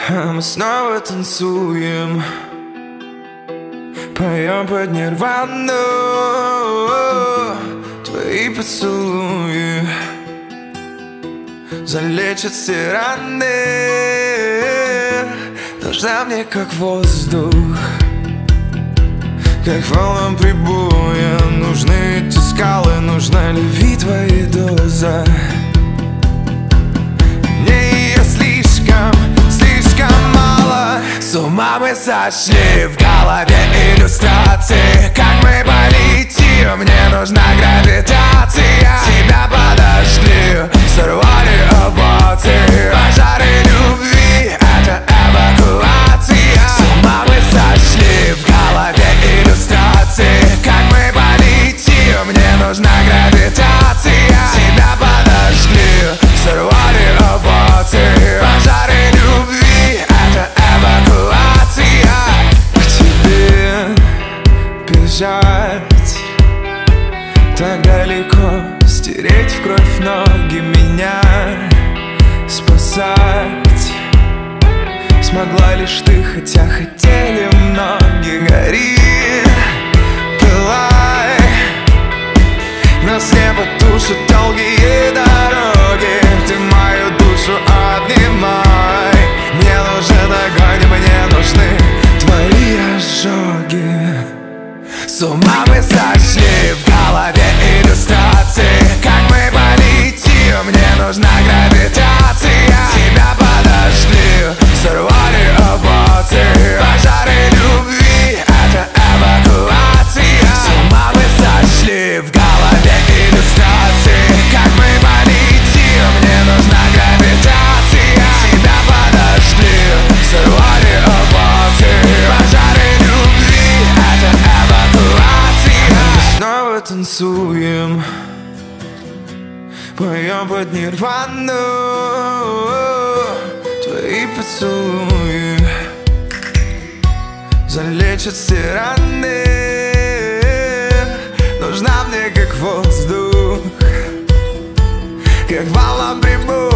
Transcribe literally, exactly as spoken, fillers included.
Мы снова танцуем, поем под нирвану. Твои поцелуи залечат все раны. Нужна мне как воздух, как волнам прибоя. Нужны эти скалы, нужна любви твоя доза. Мне ее слишком, слишком мало. С ума мы сошли, в голове иллюстрации. Как мы полетим, мне нужна гравитация. Тебя подожгли, сорвали овации. Пожары любви, это эвакуация. С ума мы сошли, в голове иллюстрации. Как мы полетим, мне нужна гравитация. Тебя подожгли, сорвали овации. Пожары любви, это эвакуация. К тебе бежать так далеко, стереть в кровь ноги, меня спасать смогла лишь ты, хотя хотели многие. Гори, пылай, нас не потушат долгие дороги. Ты мою душу обнимай. Мне нужен огонь, мне нужны твои ожоги. С ума мы сошли, в голове иллюстрации. Как мы полетим, мне нужна гравитация. Тебя подожгли, сорвали овации. Пожары любви, это эвакуация. С ума мы сошли, в голове иллюстрации. Как мы полетим, мне нужна гравитация. Тебя подожгли, сорвали овации. Пожары любви, это эвакуация. Мы снова танцуем, поем под нирвану. Твои поцелуи залечат все раны. Нужна мне как воздух, как волна прибой.